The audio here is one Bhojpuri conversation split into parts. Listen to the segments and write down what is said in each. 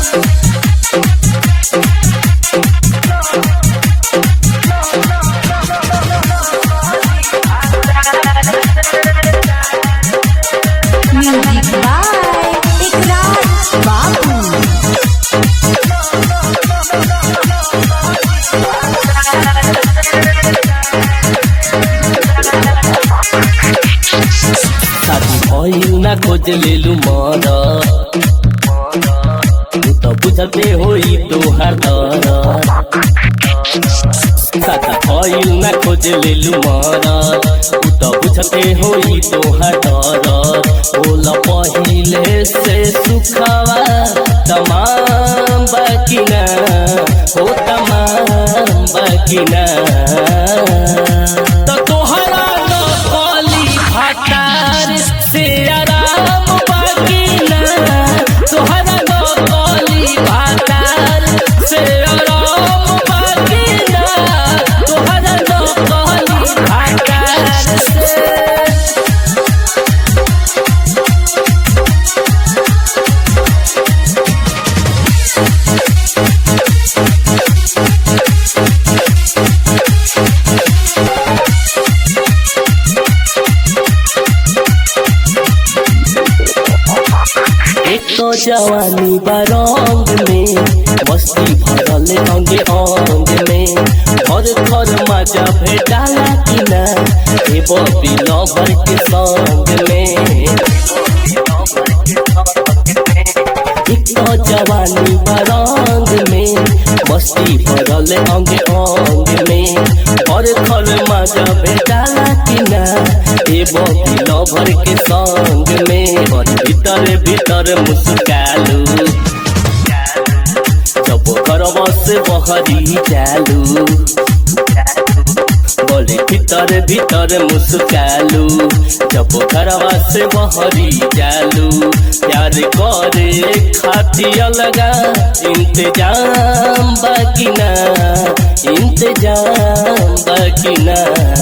ना खोज लेलू मर तू तो बुझते होई तोहार दर सादा भइल ना खोज लेलू मर तू तो बुझते होई तोहार दर बोल पहिले से सुखवा तमाम बाकी ना हो तमाम बाकी ना तो तोहरा न कली भातार से आराम बाकी ना तोहरा न कली भातार से आराम बाकी ना तोहरा न कली भातार से तो जवानी बारंग में मस्ती भरल अंगे अंग में घर घर मजा भेटाला कि ना ए बबी लवर के संग में एक तो जवानी बारंग में मस्ती भरल अंगे अंग में घर घर मजा भेटाला कि ना ए बबी लवर के संग में और भीतर भीतर मुस्कालू जब घरवा से बहरी चालू बोले भीतर भीतर मुस्कालू जब घरवा से बहरी चालू प्यार करे खातिर लगा इंतजाम बाकी ना इंतजाम बाकी ना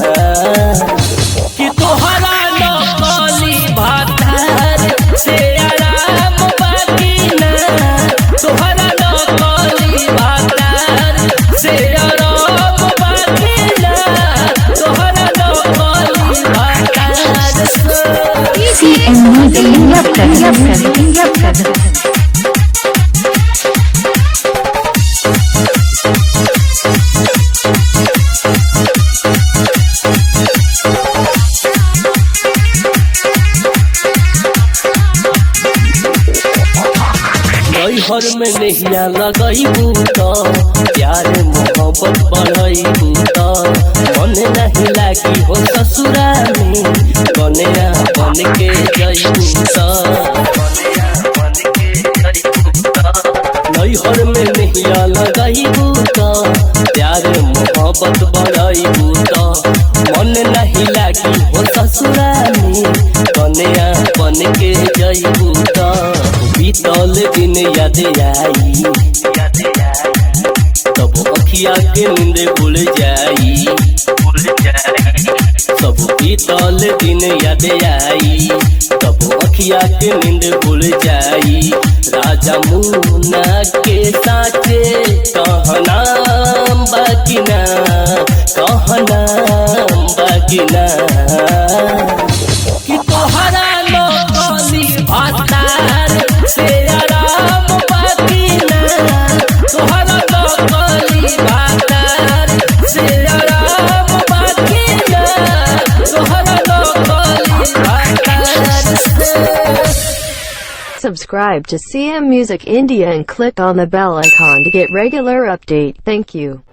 कि तोहरा न कली भातार से आराम बाकी ना तोहरा न कली भातार से आराम बाकी ना तोहरा न कली भातार से घर में नहिया लगैबू तो प्यार मोहब्बत बढ़ैबू तो मन नहीं लागी हो ससुरा में कन्या बन के जैबू घर में नहिया लगैबू तो प्यार मोहब्बत बढ़ैबू तो मन नहीं लागी हो ससुरा में कन्या बन के जैबू तो बीतल दिन याद आई तब अखिया के नींद भूल जाई सब बीतल दिन याद आई तब अखिया के नींद भूल जाई राजा मुन्ना के साथे कहना बाकी ना कहना बाकी ना कि तोहरा न कली भातार से आराम बाकी ना तोहरा न कली भातार से आराम बाकी ना तोहरा न कली भातार से Subscribe to CM Music India and click on the bell icon to get regular update. Thank you.